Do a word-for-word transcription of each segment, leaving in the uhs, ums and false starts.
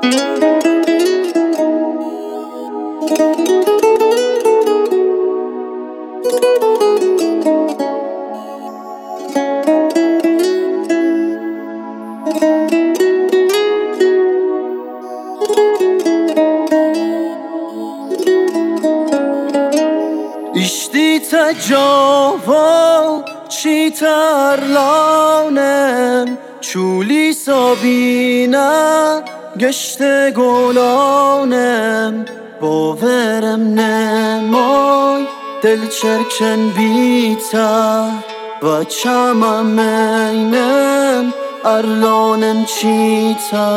İşte java çitarlanım چولی سابینا گشته گلانم باورم نمای دل چرکن بیتا و چمم اینم ارلانم چیتا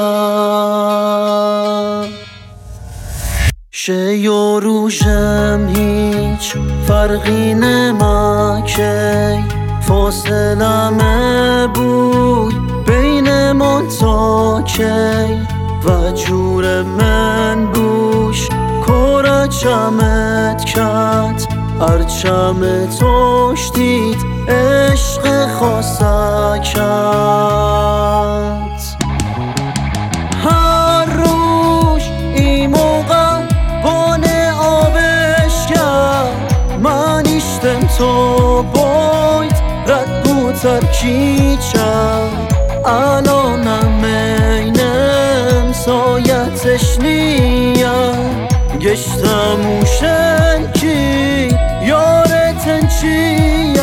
شیو روشم هیچ فرقی نماکی فاصلمه بود بینمان تا کی و جور من بوش کارا چمت کت ارچم توش دید عشق خاصکت هر روش ای موقع بانه آبش کرد من ایشتم تو باید رد بود ترکی چند الانم اینم سایتش نیم گشتم اوشن کی یارتن چیم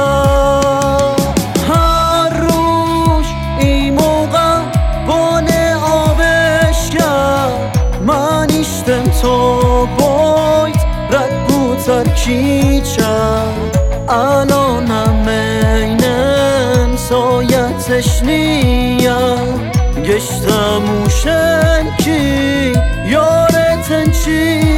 هر روش ای موقع بانه آبش کرد من ایشتم تو باید رد بود ترکی چند الانم اینم سایتش نیم گشتم اوشن کی یارتن چیم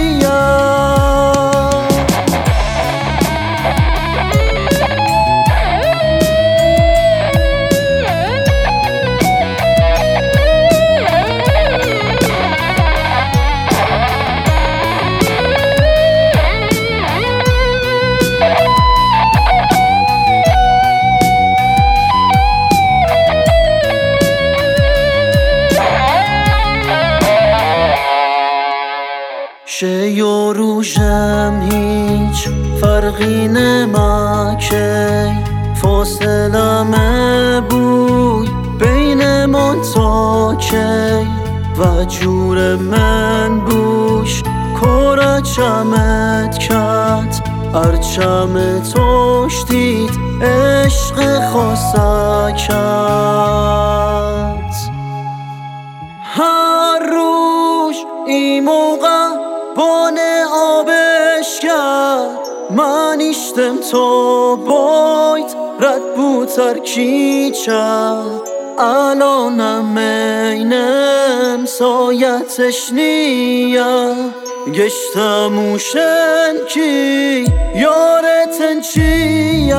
شیو روشم هیچ فرقی نماکی فاصلمه بود بینمان تا کی و جور من بوش کارا چمت کت ارچم توش دید عشق خاصکت هر روش ای موقع بانه آبش کرد من ایشتم تو باید رد بود ترکی چند الانم اینم سایتش نیم گشتم اوشن کی یارتن چیم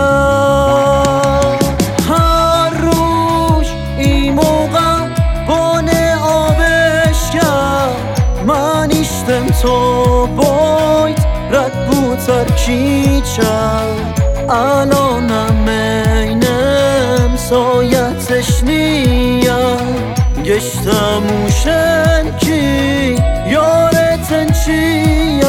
هر روش ای موقع بانه آبش کرد من ایشتم تو باید رد بود ترکی چند الانم اینم سایتش نیم گشتم اوشن کی یارتن چیم